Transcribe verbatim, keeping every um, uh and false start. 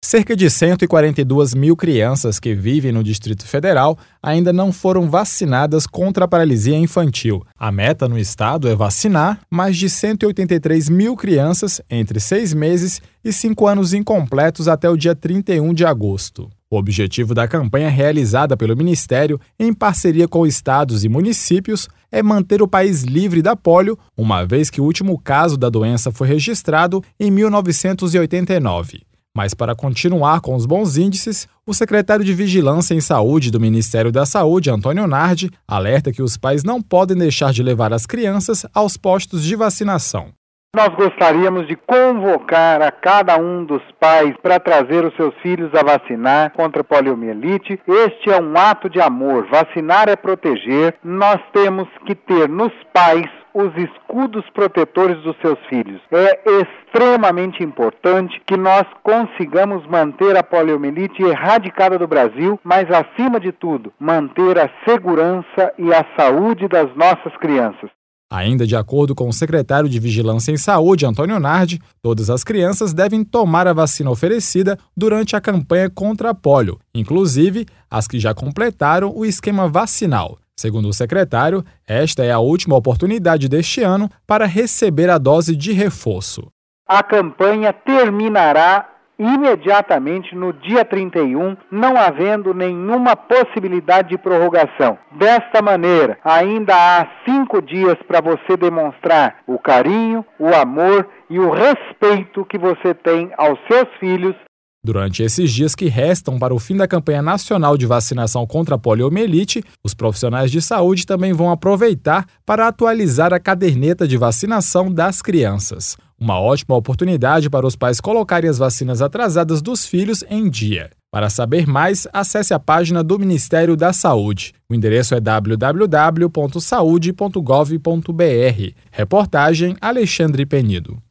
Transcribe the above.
Cerca de cento e quarenta e duas mil crianças que vivem no Distrito Federal ainda não foram vacinadas contra a paralisia infantil. A meta no estado é vacinar mais de cento e oitenta e três mil crianças entre seis meses e cinco anos incompletos até o dia trinta e um de agosto. O objetivo da campanha realizada pelo Ministério, em parceria com estados e municípios, é manter o país livre da pólio, uma vez que o último caso da doença foi registrado em mil novecentos e oitenta e nove. Mas para continuar com os bons índices, o secretário de Vigilância em Saúde do Ministério da Saúde, Antônio Nardi, alerta que os pais não podem deixar de levar as crianças aos postos de vacinação. Nós gostaríamos de convocar a cada um dos pais para trazer os seus filhos a vacinar contra a poliomielite. Este é um ato de amor. Vacinar é proteger. Nós temos que ter nos pais os escudos protetores dos seus filhos. É extremamente importante que nós consigamos manter a poliomielite erradicada do Brasil, mas, acima de tudo, manter a segurança e a saúde das nossas crianças. Ainda de acordo com o secretário de Vigilância em Saúde, Antônio Nardi, todas as crianças devem tomar a vacina oferecida durante a campanha contra a pólio, inclusive as que já completaram o esquema vacinal. Segundo o secretário, esta é a última oportunidade deste ano para receber a dose de reforço. A campanha terminará imediatamente no dia trinta e um, não havendo nenhuma possibilidade de prorrogação. Desta maneira, ainda há cinco dias para você demonstrar o carinho, o amor e o respeito que você tem aos seus filhos. Durante esses dias que restam para o fim da campanha nacional de vacinação contra a poliomielite, os profissionais de saúde também vão aproveitar para atualizar a caderneta de vacinação das crianças. Uma ótima oportunidade para os pais colocarem as vacinas atrasadas dos filhos em dia. Para saber mais, acesse a página do Ministério da Saúde. O endereço é w w w ponto saude ponto gov ponto b r. Reportagem Alexandre Penido.